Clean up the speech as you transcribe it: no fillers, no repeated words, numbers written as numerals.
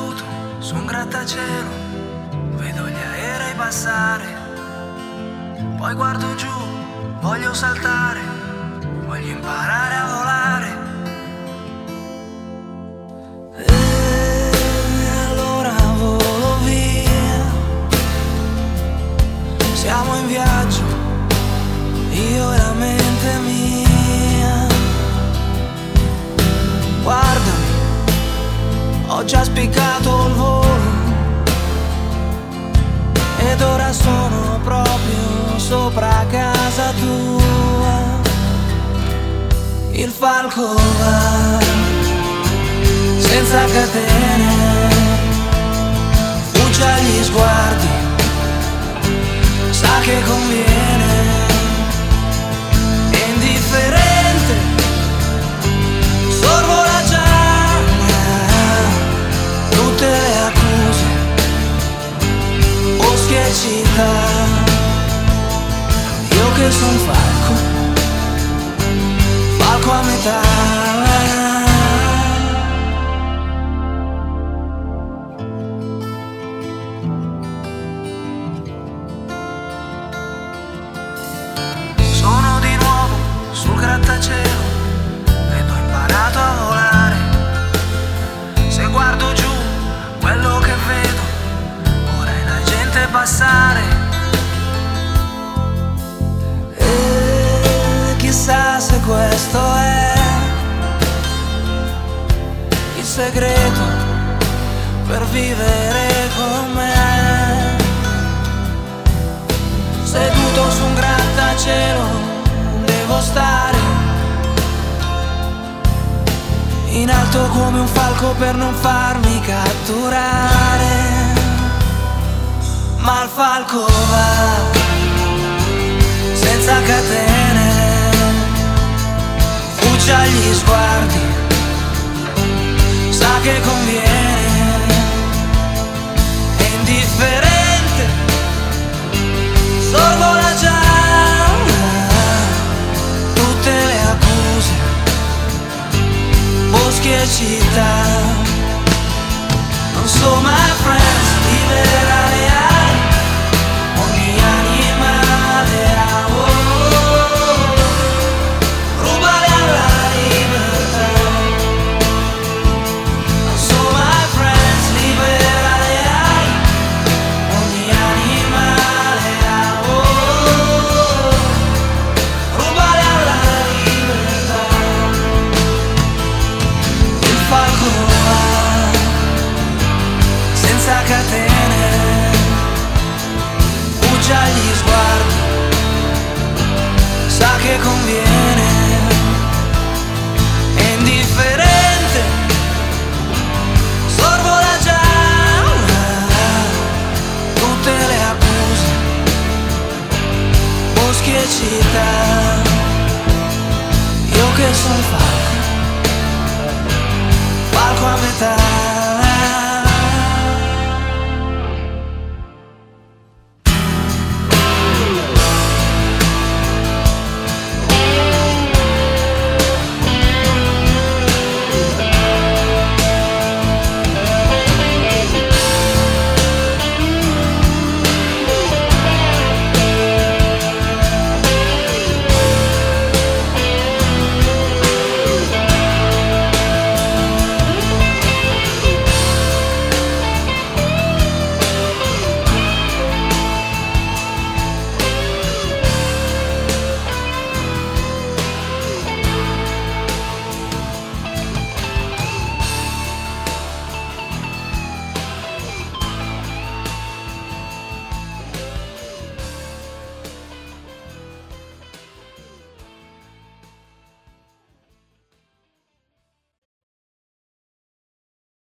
seduto su un grattacielo, vedo gli aerei passare, poi guardo giù, voglio saltare, voglio imparare a volare. E allora volo via, siamo in viaggio, io e la mente mia. Guardami, ho già spiccato il volo ed ora sono proprio sopra casa tua. Il falco va senza catene, fugge agli sguardi, sa che conviene, è indifferente, sorvola già tutte le accuse, boschi e città. Io che son falco, falco a metà. Sono di nuovo sul grattacielo ed ho imparato a volare. Se guardo giù, quello che vedo ora è la gente passare. E chissà se questo è il segreto per vivere con me. Seduto su un grattacielo devo stare in alto come un falco per non farmi catturare. Ma il falco va senza catene, fugge agli sguardi, sa che conviene,